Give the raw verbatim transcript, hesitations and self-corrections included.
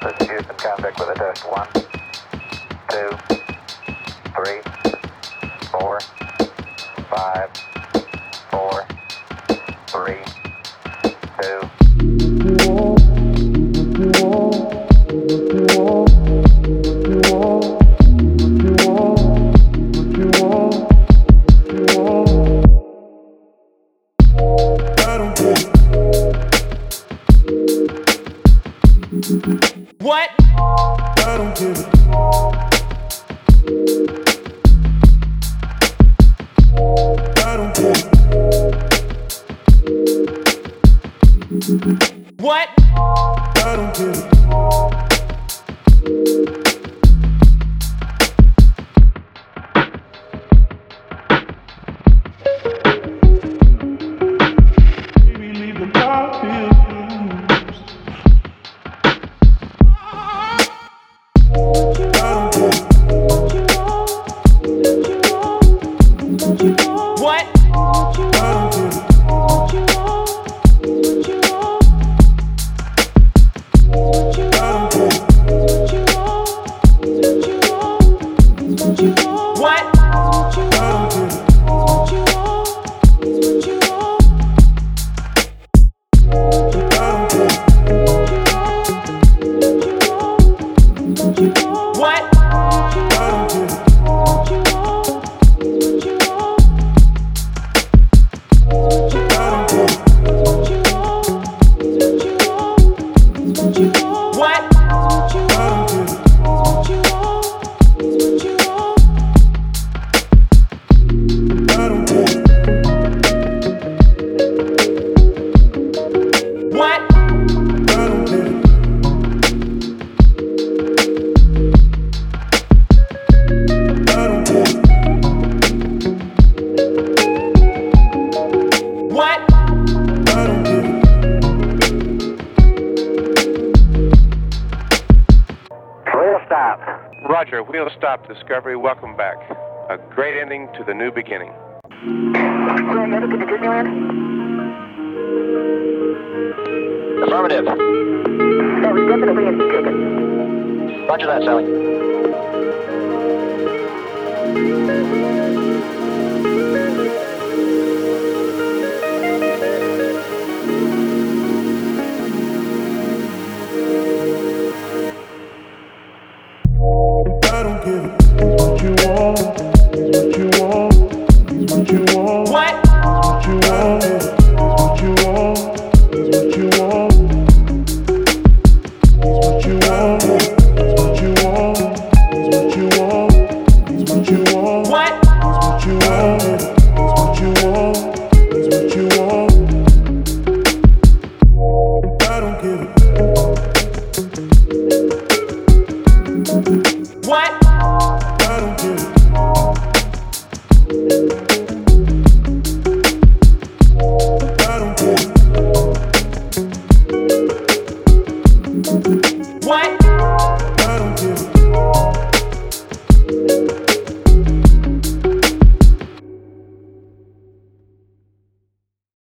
This is Houston, contact with a test. One, two, three, four, five, four, three, two. What? I don't get it. I don't get it. What? I don't get it. Baby, leave the top here. What? What? What? What? What? What? Wheel stop. Roger, wheel stop Discovery, welcome back. A great ending to the new beginning. Will you ever get to Disneyland? Affirmative. That was definitely an e-ticket. Roger that, Sally. I don't give it. It's what you want. It's what you want. It's what you want. What? It's what you want. It's what you want. It's what you want. It's what you want. It's what you want. It's what you want. It's what you want. What? It's what you want. It's what you want. It's what you want. I don't give it. What? I don't give it. I don't give it. What?